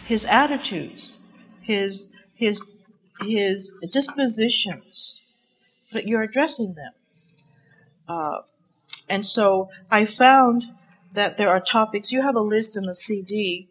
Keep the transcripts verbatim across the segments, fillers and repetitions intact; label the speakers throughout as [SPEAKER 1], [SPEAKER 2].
[SPEAKER 1] his attitudes, his his his dispositions, that you're addressing them. Uh, and so I found that there are topics. You have a list in the C D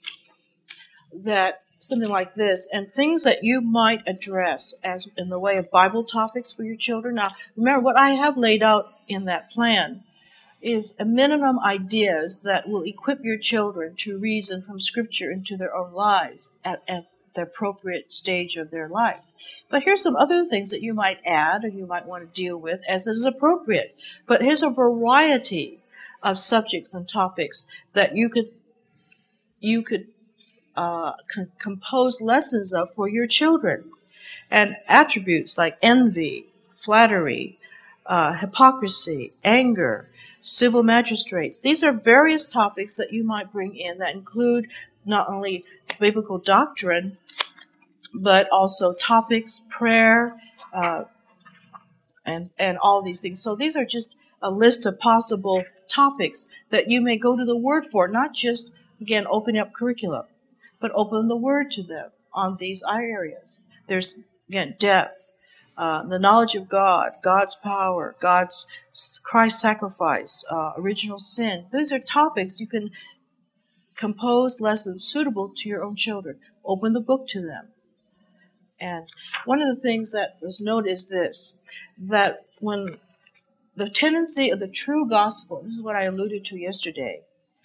[SPEAKER 1] that something like this, and things that you might address as in the way of Bible topics for your children. Now, remember what I have laid out in that plan is a minimum ideas that will equip your children to reason from Scripture into their own lives at, at the appropriate stage of their life. But here's some other things that you might add or you might want to deal with as is appropriate. But here's a variety of subjects and topics that you could you could uh, c- compose lessons of for your children. And attributes like envy, flattery, uh, hypocrisy, anger, civil magistrates. These are various topics that you might bring in that include not only biblical doctrine, but also topics, prayer, uh, and and all these things. So these are just a list of possible topics that you may go to the Word for, not just, again, opening up curriculum, but open the Word to them on these areas. There's, again, depth, uh, the knowledge of God, God's power, God's Christ's sacrifice, uh, original sin. These are topics you can compose lessons suitable to your own children. Open the book to them. And one of the things that was noted is this, that when the tendency of the true gospel, this is what I alluded to yesterday,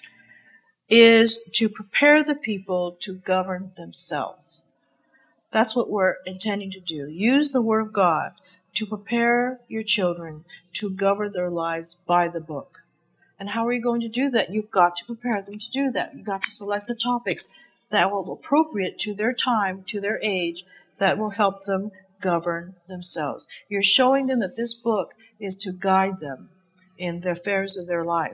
[SPEAKER 1] is to prepare the people to govern themselves. That's what we're intending to do. Use the Word of God to prepare your children to govern their lives by the book. And how are you going to do that? You've got to prepare them to do that. You've got to select the topics that will be appropriate to their time, to their age, that will help them govern themselves. You're showing them that this book is to guide them in the affairs of their life.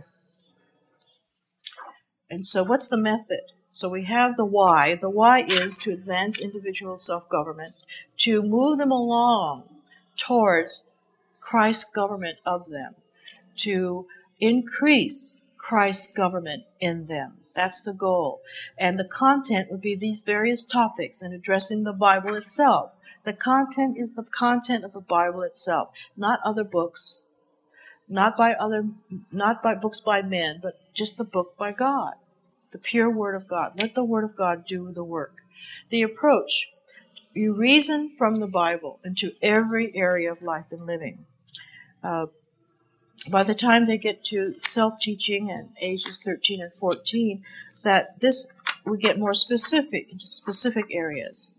[SPEAKER 1] And so what's the method? So we have the why. The why is to advance individual self-government, to move them along towards Christ's government of them, to increase Christ's government in them. That's the goal. And the content would be these various topics and addressing the Bible itself. The content is the content of the Bible itself, not other books, not by other, not by books by men, but just the book by God, the pure Word of God. Let the Word of God do the work. The approach, you reason from the Bible into every area of life and living. Uh, by the time they get to self-teaching and ages thirteen and fourteen, that this will get more specific into specific areas.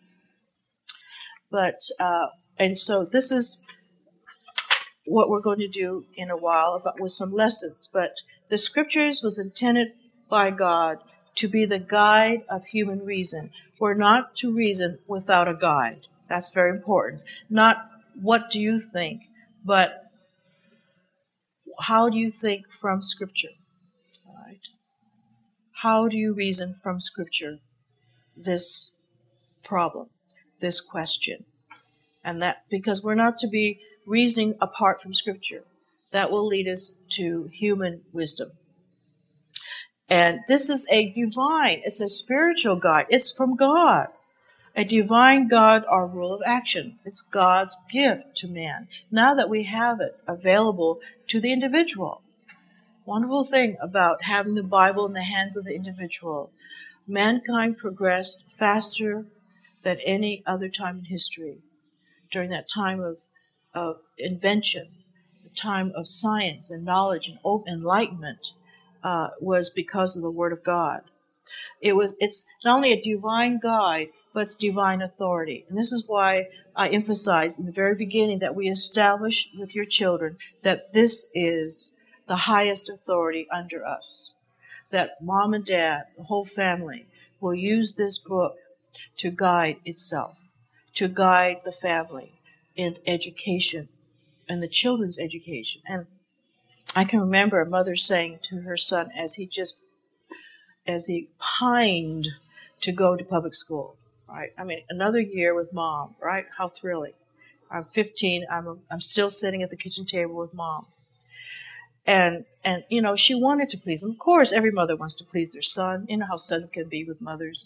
[SPEAKER 1] But, uh, and so this is what we're going to do in a while about with some lessons. But the Scriptures was intended by God to be the guide of human reason. We're not to reason without a guide. That's very important. Not what do you think, but how do you think from Scripture? All right. How do you reason from Scripture this problem, this question? And that, because we're not to be reasoning apart from Scripture. That will lead us to human wisdom. And this is a divine, it's a spiritual guide. It's from God. A divine God, our rule of action. It's God's gift to man. Now that we have it available to the individual. Wonderful thing about having the Bible in the hands of the individual. Mankind progressed faster than any other time in history. During that time of, of invention, the time of science and knowledge and enlightenment, uh, was because of the Word of God. It was, it's not only a divine guide, but it's divine authority. And this is why I emphasized in the very beginning that we establish with your children that this is the highest authority under us. That mom and dad, the whole family, will use this book to guide itself, to guide the family in education and the children's education. And I can remember a mother saying to her son as he just, as he pined to go to public school, right? I mean, another year with mom, right? How thrilling. I'm fifteen, I'm, I'm still sitting at the kitchen table with mom. And, and, you know, she wanted to please him. Of course, every mother wants to please their son. You know how sons can be with mothers.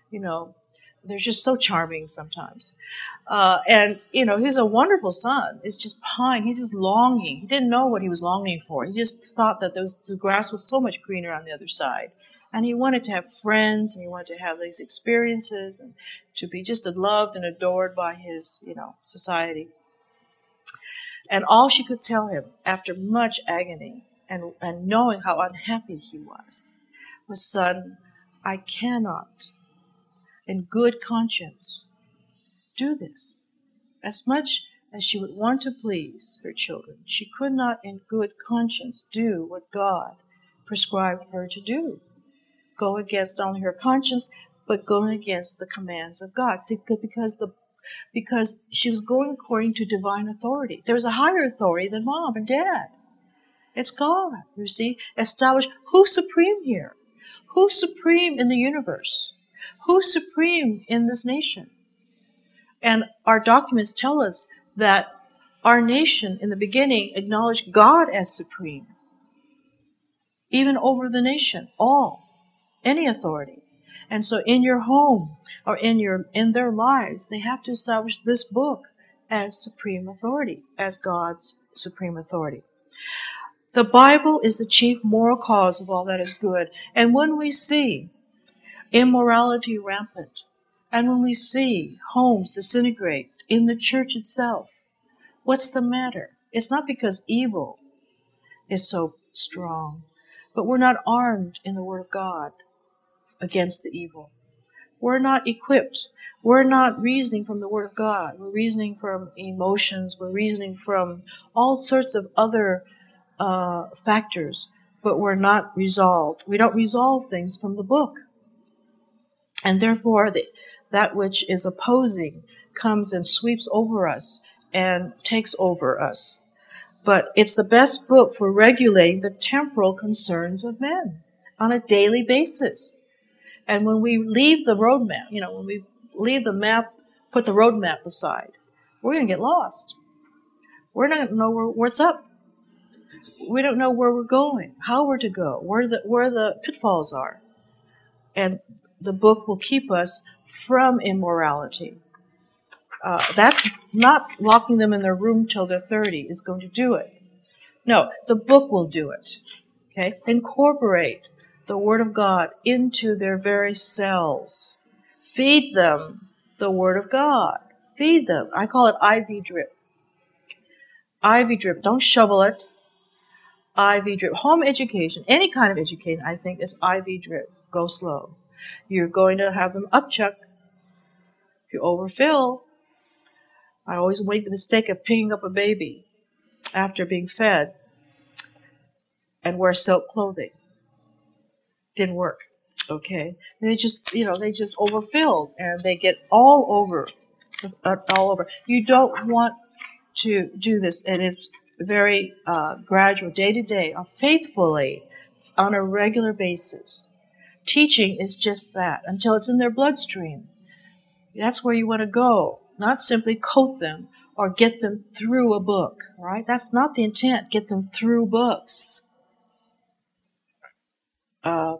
[SPEAKER 1] You know, they're just so charming sometimes. Uh, and, you know, he's a wonderful son. It's just pine. He's just longing. He didn't know what he was longing for. He just thought that those, the grass was so much greener on the other side. And he wanted to have friends, and he wanted to have these experiences, and to be just loved and adored by his, you know, society. And all she could tell him, after much agony and, and knowing how unhappy he was, was, son, I cannot, in good conscience, do this. As much as she would want to please her children, she could not in good conscience do what God prescribed her to do. Go against not only her conscience, but going against the commands of God. See, because the because she was going according to divine authority. There's a higher authority than mom and dad. It's God, you see, established. Who's supreme here? Who's supreme in the universe? Who's supreme in this nation? And our documents tell us that our nation in the beginning acknowledged God as supreme, even over the nation, all, any authority. And so in your home or in your in their lives, they have to establish this book as supreme authority, as God's supreme authority. The Bible is the chief moral cause of all that is good. And when we see immorality rampant, and when we see homes disintegrate in the church itself, what's the matter? It's not because evil is so strong, but we're not armed in the Word of God against the evil. We're not equipped. We're not reasoning from the Word of God. We're reasoning from emotions. We're reasoning from all sorts of other uh, factors, but we're not resolved. We don't resolve things from the book. And therefore, the, that which is opposing comes and sweeps over us and takes over us. But it's the best book for regulating the temporal concerns of men on a daily basis. And when we leave the roadmap, you know, when we leave the map, put the roadmap aside, we're going to get lost. We're not going to know where, what's up. We don't know where we're going, how we're to go, where the where the pitfalls are. And the book will keep us from immorality. Uh, that's not locking them in their room till they're thirty is going to do it. No, the book will do it. Okay? Incorporate the Word of God into their very cells. Feed them the Word of God. Feed them. I call it I V drip. I V drip. Don't shovel it. I V drip. Home education, any kind of education, I think, is I V drip. Go slow. You're going to have them upchuck. If you overfill, I always make the mistake of picking up a baby after being fed and wear silk clothing. Didn't work. Okay, they just, you know, they just overfilled and they get all over, uh, all over. You don't want to do this, and it's very uh, gradual, day to day, or faithfully, on a regular basis. Teaching is just that until it's in their bloodstream. That's where you want to go, not simply coat them or get them through a book. Right? That's not the intent. Get them through books. Uh,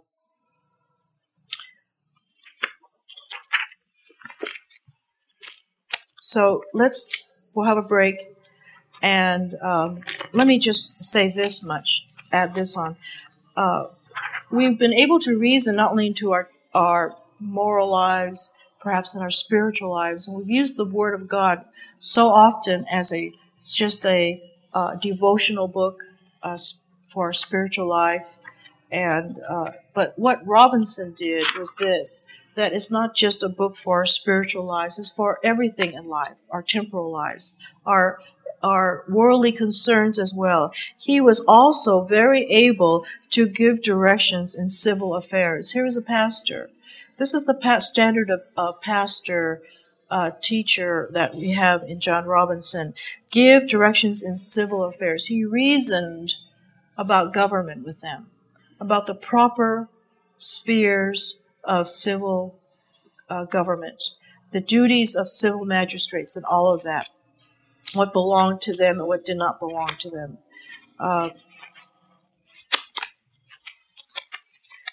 [SPEAKER 1] So let's, we'll have a break, and um, let me just say this much, add this on. Uh, we've been able to reason not only into our, our moral lives, perhaps in our spiritual lives, and we've used the Word of God so often as a just a uh, devotional book uh, for our spiritual life. And uh, but what Robinson did was this, that it's not just a book for our spiritual lives, it's for everything in life, our temporal lives, our our worldly concerns as well. He was also very able to give directions in civil affairs. Here is a pastor. This is the pa- standard of uh, pastor uh, teacher that we have in John Robinson. Give directions in civil affairs. He reasoned about government with them, about the proper spheres of civil uh, government, the duties of civil magistrates and all of that, what belonged to them and what did not belong to them. Uh,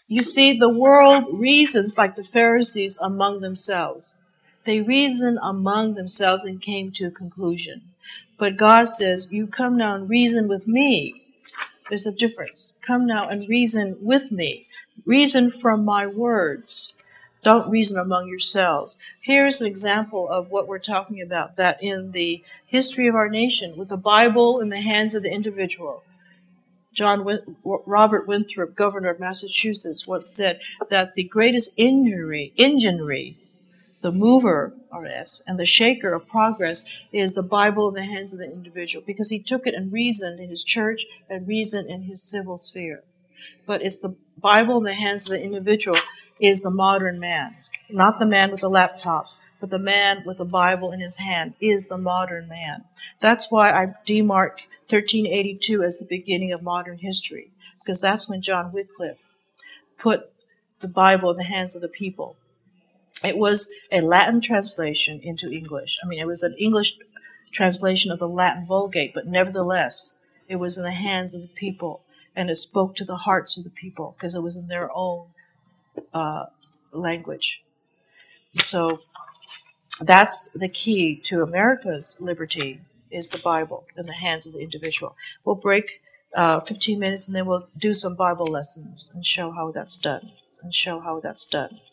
[SPEAKER 1] You see, the world reasons like the Pharisees among themselves. They reasoned among themselves and came to a conclusion. But God says, you come now and reason with me. There's a difference. Come now and reason with me. Reason from my words. Don't reason among yourselves. Here's an example of what we're talking about, that in the history of our nation, with the Bible in the hands of the individual, John Win- Robert Winthrop, governor of Massachusetts, once said that the greatest injury, injury, the mover, R S, and the shaker of progress is the Bible in the hands of the individual, because he took it and reasoned in his church and reasoned in his civil sphere. But it's the Bible in the hands of the individual is the modern man, not the man with the laptop, but the man with the Bible in his hand is the modern man. That's why I demark thirteen eighty-two as the beginning of modern history, because that's when John Wycliffe put the Bible in the hands of the people. It was a Latin translation into English. I mean, it was an English translation of the Latin Vulgate, but nevertheless, it was in the hands of the people, and it spoke to the hearts of the people because it was in their own uh, language. So that's the key to America's liberty, is the Bible in the hands of the individual. We'll break uh, fifteen minutes, and then we'll do some Bible lessons and show how that's done, and show how that's done.